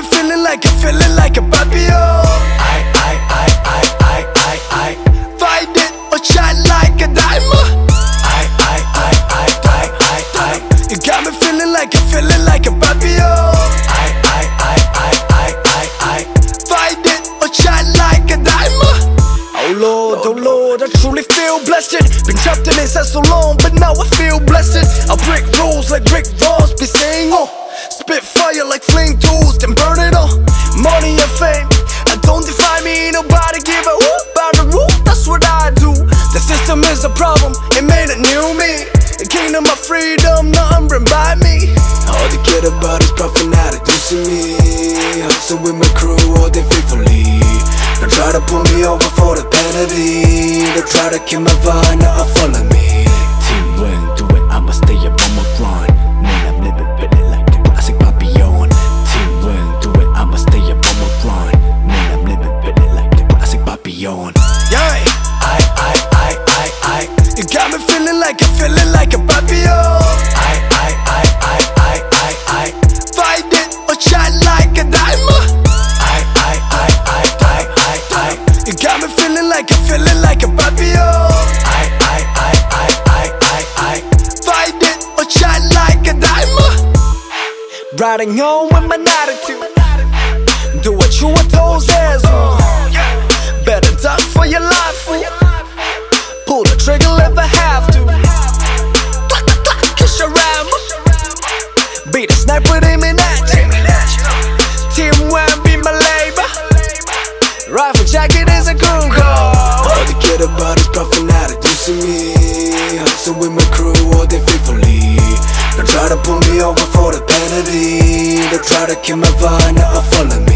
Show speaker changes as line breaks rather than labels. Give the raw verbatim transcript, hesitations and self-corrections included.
me feeling like I'm feeling like a papillon. I, I, I, I, I, I, I find it or shine like a diamond. I, I, I, I, I, I, I you got me feeling like I'm feeling like a papillon. I, I, I, I, I, I, I find it or shine like a diamond. Oh Lord, oh Lord, I truly feel blessed. Been trapped in this so long, but now I feel blessed. I break rules like Rick Ross be saying, oh, spit fire like flame tools, then burn it all. Money and fame, I don't define me, nobody give a whoop about the rule, that's what I do. The system is a problem, it made a new me. The kingdom of freedom, nothing bring by me. All they care about is profit, not reducing me. Hustle with my crew all day faithfully. Don't try to pull me over for the penalty. Don't try to kill my vibe, now follow me.
Team win, do it, I'ma stay up on my grind. Man, I'm living feeling like a classic papillon. Team win, do it, I'ma stay up on my grind. Man, I'm living feeling like a classic papillon.
Yeah, I, I, I, I, I you got me feeling like I'm feeling like a papillon. I, I, I, I, I, I, I find it or shine like a diamond. I, I, I, I, I, I, I you got me feeling like I'm feeling like a papillon. I, I, I, I, I, I, I find it or shine like a diamond. Riding home with my attitude. Do what you were told says. Better duck for your life, fool. Pull the trigger if I have to. Kiss your rammer. Be the sniper aiming at you. Team one be my labor. Rifle jacket is a crew call. All they care about is profit, not reducing me. Hustle with my crew all day faithfully. Don't try to pull me over for the penalty. Don't try to kill my vibe, now follow me.